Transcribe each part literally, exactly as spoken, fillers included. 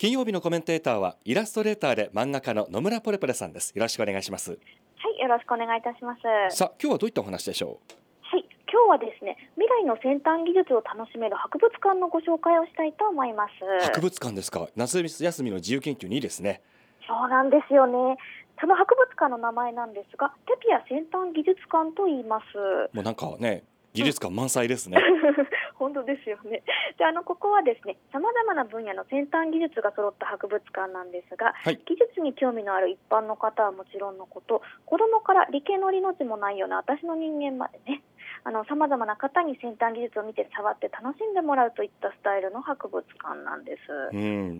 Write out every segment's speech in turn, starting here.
金曜日のコメンテーターはイラストレーターで漫画家の野村ポレポレさんです。よろしくお願いします。 はい、よろしくお願いいたします。 さあ、今日はどういったお話でしょう。 はい、今日はですね、未来の先端技術を楽しめる博物館のご紹介をしたいと思います。 博物館ですか。夏休みの自由研究にいいですね。 そうなんですよね。その博物館の名前なんですが、テピア先端技術館と言います。 もうなんかね、技術館満載ですね。 本当ですよね。で、あのここはですね、さまざまな分野の先端技術が揃った博物館なんですが、 はい、 技術に興味のある一般の方はもちろんのこと、子どもから理系の命もないような私の人間までね、さまざまな方に先端技術を見て触って楽しんでもらうといったスタイルの博物館なんです。 うん、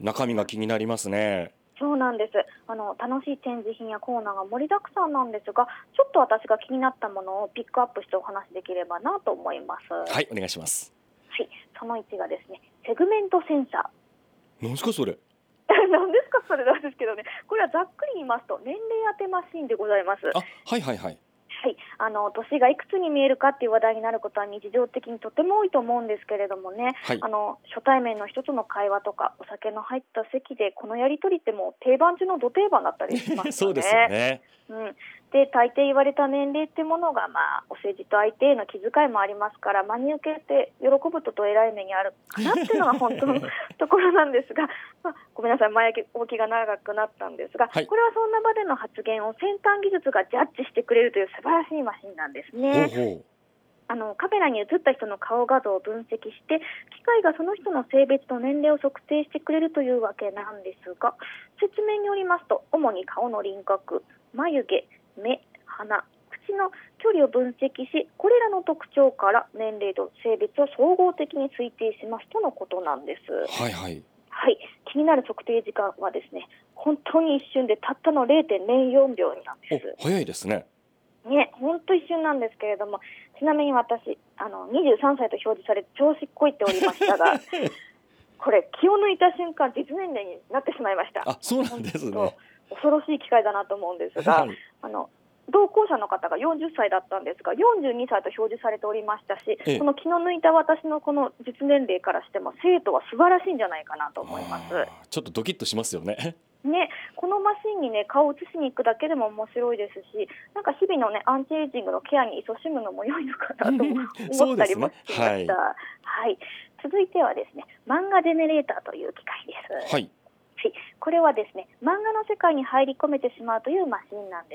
中身が気になりますね。 そうなんです。あの楽しい展示品やコーナーが盛りだくさんなんですが、ちょっと私が気になったものをピックアップしてお話しできればなと思います。 はい、お願いします。 はい、そのいちがですね、セグメントセンサー。何ですかそれ。 何ですかそれなんですけどね、これはざっくり言いますと年齢当てマシーンでございます。 あ、はいはいはい。 はい、あの年がいくつに見えるかっていう話題になることは日常的にとても多いと思うんですけれどもね、 はい、 あの初対面の人との会話とかお酒の入った席でこのやり取りってもう定番中のど定番だったりしますよね。 そうですよね。 うん、で大抵言われた年齢ってものが、まあ、お世辞と相手への気遣いもありますから、真に受けて喜ぶとどえらい目にあるかなっていうのが本当のところなんですが、まあ、ごめんなさい、前置きが長くなったんですが、 はい、 これはそんな場での発言を先端技術がジャッジしてくれるという素晴らしいマシンなんですね。 ほうほう。 あのカメラに映った人の顔画像を分析して機械がその人の性別と年齢を測定してくれるというわけなんですが、説明によりますと主に顔の輪郭、眉毛、目、鼻、口の距離を分析し、これらの特徴から年齢と性別を総合的に推定しますとのことなんです。 はいはいはい、気になる測定時間はですね、本当に一瞬でたったの れいてんぜろよんびょうなんです。 お、早いですね。 ね、本当一瞬なんですけれども、ちなみに私あのにじゅうさんさいと表示され調子こいておりましたがこれ気を抜いた瞬間実年齢になってしまいました。 あ、そうなんですね。 恐ろしい機会だなと思うんですが、はい、あの同行者の方がよんじゅっさいだったんですがよんじゅうにさいと表示されておりましたし、ええ、この気の抜いた私のこの実年齢からしても生徒は素晴らしいんじゃないかなと思います。 ちょっとドキッとしますよね。 ね、このマシンに、ね、顔を映しに行くだけでも面白いですし、なんか日々の、ね、アンチエイジングのケアに勤しむのも良いのかなと思ったりもしました。はいはい、続いてはですね、漫画ジェネレーターという機械です。 はいはい、これはですね、漫画の世界に入り込めてしまうというマシンなんです。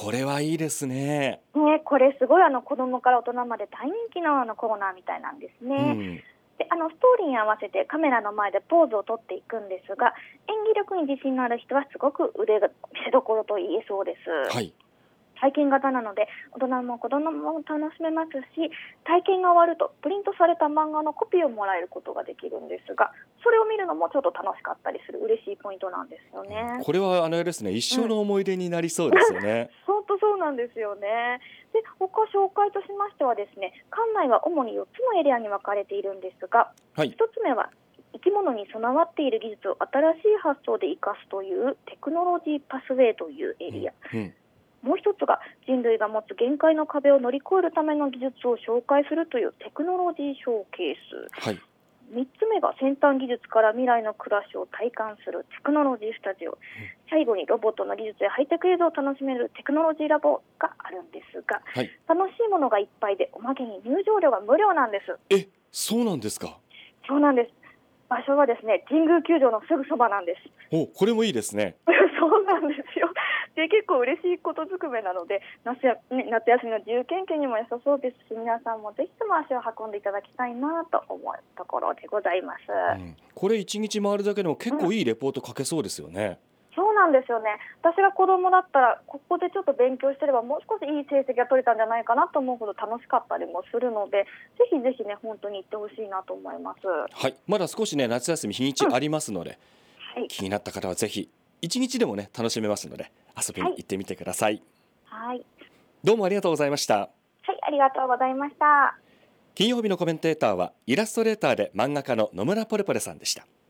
これはいいですね。 ね、これすごいあの子供から大人まで大人気のあのコーナーみたいなんですね。うん、であのストーリーに合わせてカメラの前でポーズをとっていくんですが、演技力に自信のある人はすごく腕が見せ所と言えそうです。 はい、 体験型なので大人も子供も楽しめますし、体験が終わるとプリントされた漫画のコピーをもらえることができるんですが、それを見るのもちょっと楽しかったりする嬉しいポイントなんですよね。 これはあのですね、一生の思い出になりそうですよね。 うん、本当そうなんですよね。で他紹介としましてはですね、館内は主によっつのエリアに分かれているんですが、はい、ひとつめは生き物に備わっている技術を新しい発想で生かすというテクノロジーパスウェイというエリア、うんうん、もう一つが人類が持つ限界の壁を乗り越えるための技術を紹介するというテクノロジーショーケース、はい、みっつめが先端技術から未来の暮らしを体感するテクノロジースタジオ、うん、最後にロボットの技術やハイテク映像を楽しめるテクノロジーラボがあるんですが、はい、楽しいものがいっぱいでおまけに入場料が無料なんです。 え、そうなんですか。 そうなんです。場所はですね、神宮球場のすぐそばなんです。 お、これもいいですね。 そうなんですよ。で結構嬉しいことずくめなので 夏, や、ね、夏休みの自由研究にも良さそうですし、皆さんもぜひとも足を運んでいただきたいなと思うところでございます。 うん、これいちにち回るだけでも結構いいレポート書けそうですよね。 うん、そうなんですよね。私が子供だったらここでちょっと勉強してればもう少しいい成績が取れたんじゃないかなと思うほど楽しかったりもするので、ぜひぜひね本当に行ってほしいなと思います。 はい、まだ少しね夏休み日にちありますので、うんはい、気になった方はぜひいちにちでもね楽しめますので遊びに行ってみてください。 はい、 どうもありがとうございました。 はい、ありがとうございました。 金曜日のコメンテーターはイラストレーターで漫画家の野村ポレポレさんでした。